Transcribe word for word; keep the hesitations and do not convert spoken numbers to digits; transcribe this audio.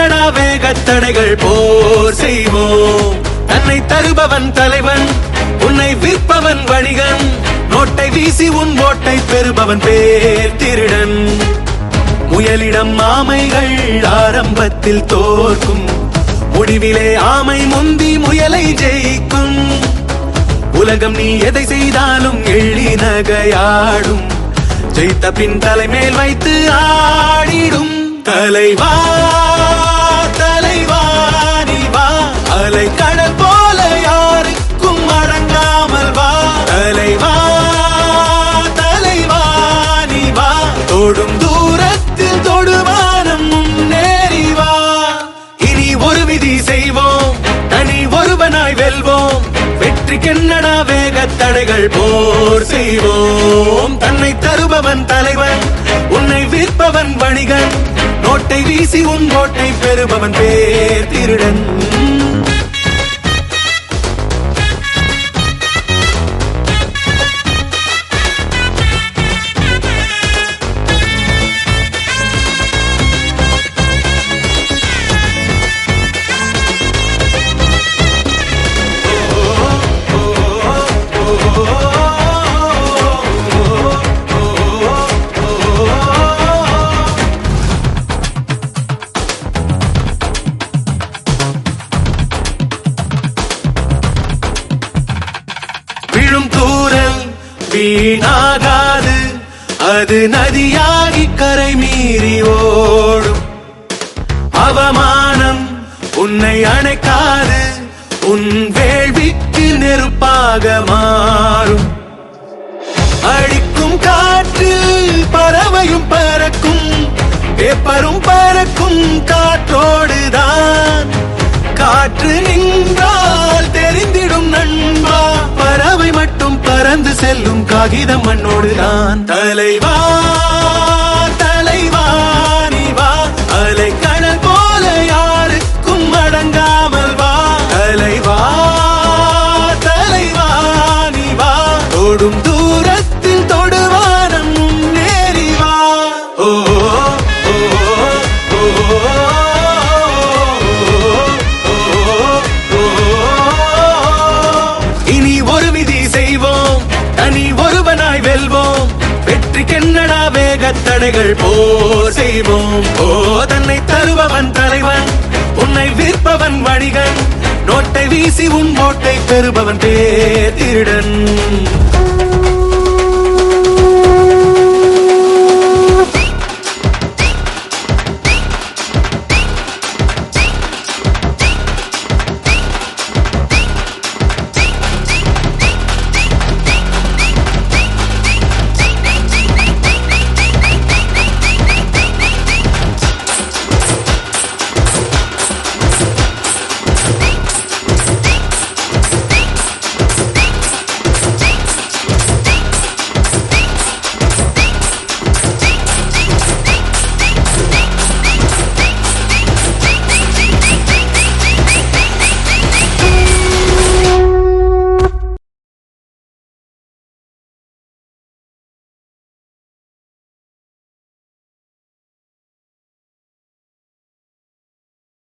வெற்றிக்கென்னடா வேகத்தடைகள் போர் செய்வோம். தன்னை தருபவன் தலைவன், உன்னை விற்பவன் வணிகன், நோட்டை வீசி உன் ஓட்டை பெறுபவன் பேர் திருடன். முயலிடம் ஆமைகள் ஆரம்பத்தில் தோற்கும், முடிவிலே ஆமை முந்தி முயலை ஜெயிக்கும். உலகம் நீ எதை செய்தாலும் எள்ளி நகையாடும், ஜெயித்த பின் தலைமேல் வைத்து ஆடிடும். தலைவா தலைவா நீ வா, அலை கடல் போல யாருக்கும் அடங்காமல் வா. தலைவா தலைவா நீ வா, தொடும் தூரத்தில் தொடுவானம் முன்னேறி வா. இனி ஒரு விதி செய்வோம், தனி ஒருவனாய் வெல்வோம். வெற்றிக்கென்னடா வேகத்தடைகள் போர் செய்வோம். தன்னை தருபவன் தலைவன், உன்னை விற்பவன் வணிகன், நோட்டை வீசி உன் ஓட்டை பெறுபவன் பேர் திருடன். விழும் தூரல் வீணாகாது, அது நதியாகி கரை மீறி ஓடும். அவமானம் உன்னை அணைக்காது, உன் வேள்விக்கு நெருப்பாக மாறும். அடிக்கும் காற்றில் பறவையும் பறக்கும், பேப்பரும் பறக்கும் காற்றோடுதான். காற்று நின்றால் தெரிந்திடும் நண்பா, பறவை மட்டும் பறந்து செல்லும் காகிதம் மண்ணோடுதான். தலைவா தலைவா நீ வா, அலை கடல் போல யாருக்கும் அடங்காமல் வா. தலைவா தலைவா நீ வா, தொடும் தூரத்தில் தொடுவானம் முன்னேறி வா. ஓ ஓ ஓ இனி ஒரு விதி செய்வோம், தனி ஒருவனாய் வெல்வோம். வெற்றிக்கென்னடா வேகத்தடைகள் போர் செய்வோம். ஓ தன்னை தருபவன் தலைவன், உன்னை விற்பவன் வணிகன், நோட்டை வீசி உன் ஓட்டை பெறுபவன் பேர் திருடன்.